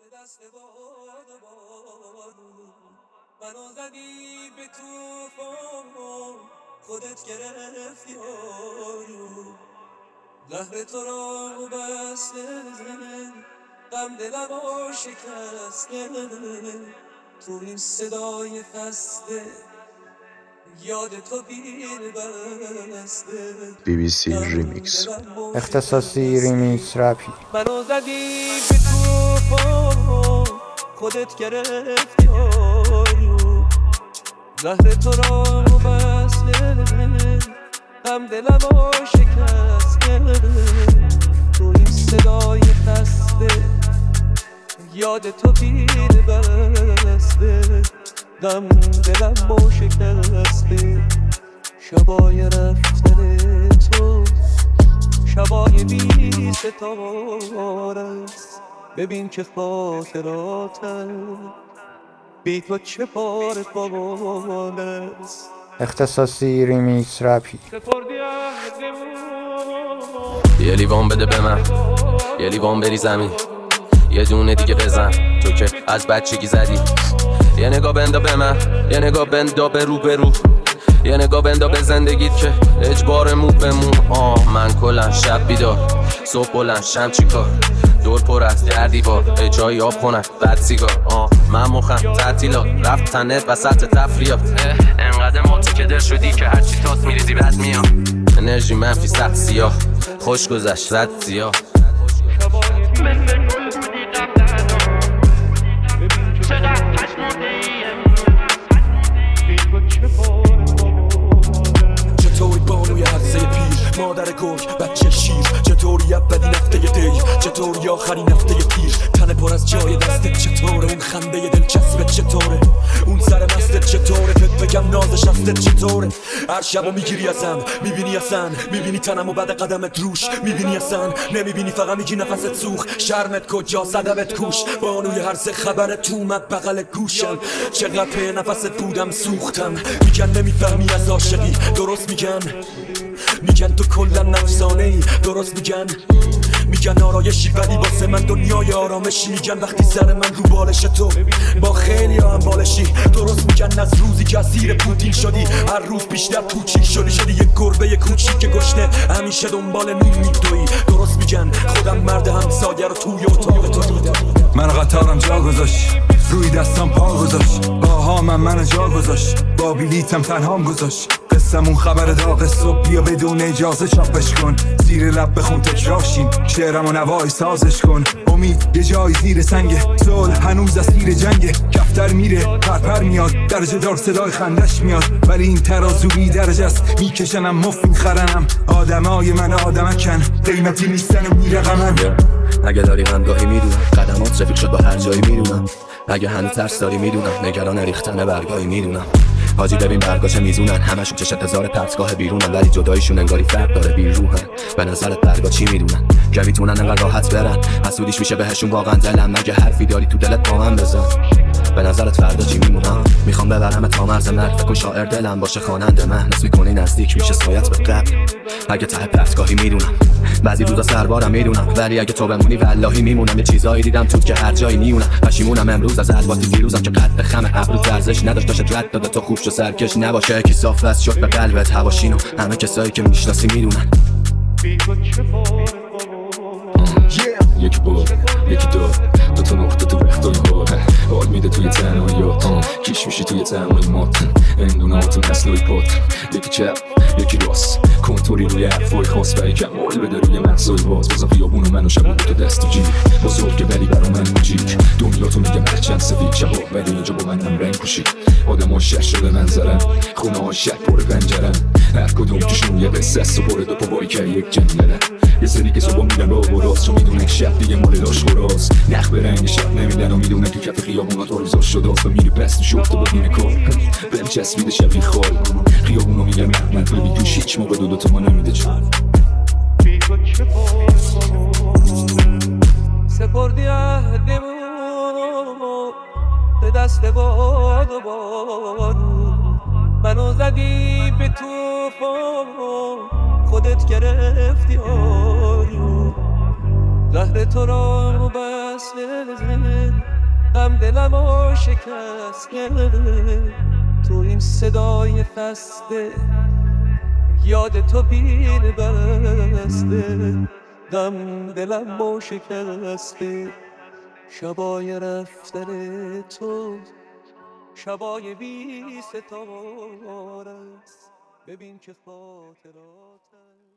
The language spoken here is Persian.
دست باد و بارون منو زدی به توفان خودت گرفتی آروم زهر تو را بسته غم دلم و شکسته تو این صدای خسته یاد تو پیر بسته BBC Remix اختصاصی ریمیکس رپی منو زدی به توفان خودت گرفتی آروم زهر تو را بسته غم دلم و شکسته تو این صدای خسته یاد تو پیر بسته غم دلم و شکسته شبای رفتن تو شبای بی ستاره است ببین که خاطراتم بی تو چه پاره پاله است اختصاصی ریمیکس رپی یه لیوان بده به من یه لیوان بری زمین یه دونه دیگه بزن تو که از بچگی زدی یه نگاه بندا به من یه نگاه بندا به رو یه نگاه بندا به زندگیت که اجبار مو به مو من کلن شب بیدار صبح بلند شم چیکار دور پر از در دیوار جایی آب خونک بد سیگار من مخم تعطیلات رفت تنت وسط تفریات انقدر موتی که دل شدی که هرچی تاس میریزی بد میاد انرژی منفی سخت سیاه خوش گذشت رد سیاه چطوری بانوی عرضه پیر مادر گرگ بچه شیر چطوری اولین هفته دی چطوری آخرین هفته تیر تن پر از جای دستت چطوره اون خنده دلچسبت چطوره اون سر مستت چطوره بهت بگم نازش هستت چطوره هر شبو میگیری ازم میبینی اصلا میبینی تنمو بعد قدمت روش میبینی اصلا نمیبینی فقط میگی نفست سوخ شرمت کجا صدمت کوش بانوی هر سه خبرت اومد بغل گوشم چقدر په نفست بودم سوختم میگن نمیفهمی از عاشقی درست میگن تو کلن افسانه ای درست میگن آرایشی ولی واسه من دنیای آرامشی میگن وقتی سر من رو بالش تو با خیلی هم بالشی درست میگن از روزی که اسیر پوتین شدی هر روز بیشتر کوچیک شدی یک گربه کوچیک گشنه همیشه دنبال نون میدوی درست میگن خودم مرد همسایه رو توی اتاق تو دیدم من قطارم جا گذاشت روی دستم پا گذاشت باها منو جا گذاشت با بلیتم تنهام گذاشت قصمون خبر داغ صبح بیا بدون اجازه چاپش کن زیر لب بخون تکراشین شعرم و نوای سازش کن امید یه جای زیر سنگه صلح هنوز از تیر جنگه کفتر میره پرپر میاد درجه دار صدای خندش میاد ولی این ترازو بی درجه است میکشنم مفت میخرنم آدمای من آدمکن قیمتی نیستن و میرقمن اگه داری غمگاهی میدونم قدمات رفیق شد با هر جایی میدونم اگه هنوز ترس داری میدونم نگران ریختن برگاهی میدونم حاجی ببین برگاش میزونن همشون چشت هزار پرتگاه بیرونن ولی جدایشون انگاری فرق داره بیروحن به نظرت برگا چی میدونن که میتونن انقدر راحت برن حسودیش میشه بهشون واقعا دلم مگه حرفی داری تو دلت با من بزن به نظرت فردا چی میمونم میخوام ببرم تا مرز مرگ فکر کن شاعر دلم باشه خواننده مهنس میکنی نزدیک میشه سایت به قبل اگه ته پرتگاهی میدونم بعضی روزا سربارم میدونم ولی اگه تو بمونی والله میمونم یه چیزایی دیدم تو که هر جایی نیونم پشیمونم امروز از الواتی دیروزم که قد خم ابرو ارزش نداشت داشت رد داده تو خوب شو سرکش نباشه کی صاف واسه شد به قلبت هواشینو همه کسایی که میشناسی میدونن یک بار یکی دو تا نقطه تو وقتای حال میده توی تنهاییات کش میشی توی تنهاییات اندونات مثل پات یکی چپ یکی راست کنتوری روی حرفای خاص و یکم مال بده روی مغزای باز بازم خیابون و منو شب تو دست و جیب بزرگه ولی برا من کوچیک دنیا تو میگه مرچند سفید شبا ولی اینجا با منم رنگ پوشید آدم ها شش شده منظرم خونه ها شک پر پنجرم هر کدوم توشون یه قصه است و پر دو پا که یک جنگلم یه سری که صبح میگن راه و راست چون میدونه شب دیگه مال لاش خوراست نخ به رنگ شب نمیدن و میدونه تو کف خیابونا تاریزا شده و میری بست شفته با این کار بهم چسبیده شبیه خال خیابونو میگن رحمت ببین توش هیچ موقع دو تا ما نمیده جان سپردی عهدمو به دست باد و بارون منو زدی به توفان خودت گرفتی آروم زهر تو را بسته غم دلمو شکسته تو این صدای خسته یاد تو پیر بسته غم دلمو شکسته شبای رفتن تو شبای بی ستاره است ببین که خاطراتم